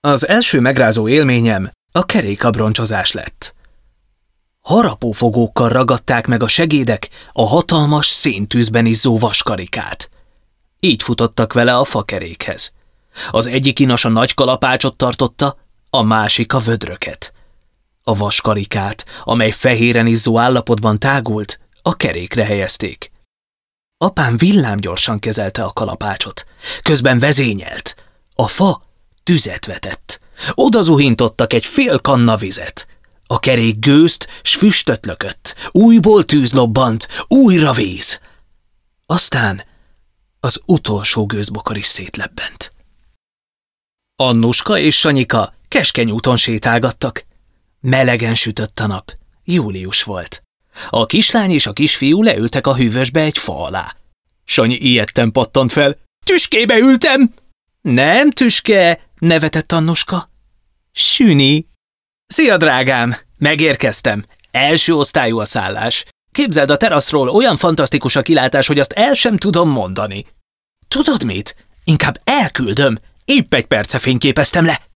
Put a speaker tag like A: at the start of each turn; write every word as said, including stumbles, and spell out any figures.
A: Az első megrázó élményem a kerékabroncsozás lett. Harapófogókkal ragadták meg a segédek a hatalmas, széntűzben izzó vaskarikát. Így futottak vele a fakerékhez. Az egyik inas a nagy kalapácsot tartotta, a másik a vödröket. A vaskarikát, amely fehéren izzó állapotban tágult, a kerékre helyezték. Apám villámgyorsan kezelte a kalapácsot, közben vezényelt. A fa tüzet vetett. Oda zuhintottak egy fél kanna vizet. A kerék gőzt s füstöt lökött. Újból tűz lobbant, újra víz. Aztán az utolsó gőzbokor is szétlebbent. Annuska és Sanyika keskeny úton sétálgattak. Melegen sütött a nap. Július volt. A kislány és a kisfiú leültek a hűvösbe egy fa alá. Sanyi ijedten pattant fel. Tüskébe ültem! Nem tüske, nevetett Annuska. Süni. Szia, drágám! Megérkeztem. Első osztályú a szállás. Képzeld, a teraszról olyan fantasztikus a kilátás, hogy azt el sem tudom mondani. Tudod mit? Inkább elküldöm. Épp egy perce fényképeztem le.